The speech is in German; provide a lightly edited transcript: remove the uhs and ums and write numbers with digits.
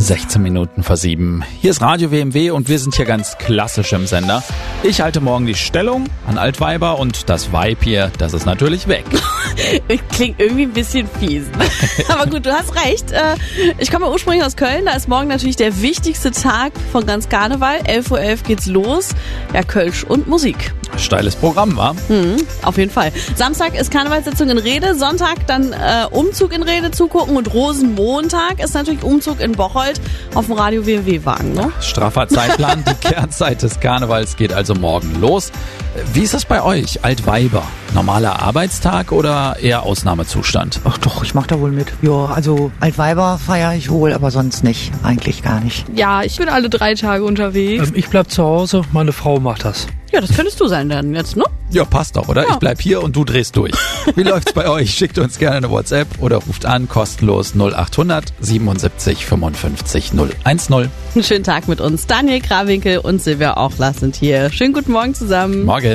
16 Minuten vor 7. Hier ist Radio WMW und wir sind hier ganz klassisch im Sender. Ich halte morgen die Stellung an Altweiber und das Weib hier, das ist natürlich weg. Klingt irgendwie ein bisschen fies. Aber gut, du hast recht. Ich komme ursprünglich aus Köln. Da ist morgen natürlich der wichtigste Tag von ganz Karneval. 11.11 Uhr geht's los. Ja, Kölsch und Musik. Steiles Programm, wa? Auf jeden Fall. Samstag ist Karnevalssitzung in Rede. Sonntag dann Umzug in Rede zugucken. Und Rosenmontag ist natürlich Umzug in Bocholt auf dem Radio WMW-Wagen. Ne? Straffer Zeitplan. Die Kernzeit des Karnevals geht also morgen los. Wie ist das bei euch, Altweiber? Normaler Arbeitstag oder eher Ausnahmezustand? Ach doch, ich mach da wohl mit. Ja, also Altweiber feiere ich wohl, aber sonst nicht. Eigentlich gar nicht. Ja, ich bin alle 3 Tage unterwegs. Ich bleib zu Hause, meine Frau macht das. Ja, das könntest du sein dann jetzt, ne? Ja, passt doch, oder? Ja. Ich bleib hier und du drehst durch. Wie läuft's bei euch? Schickt uns gerne eine WhatsApp oder ruft an, kostenlos 0800 77 55 010. Einen schönen Tag mit uns. Daniel Krawinkel und Silvia Ochler sind hier. Schönen guten Morgen zusammen. Morgen.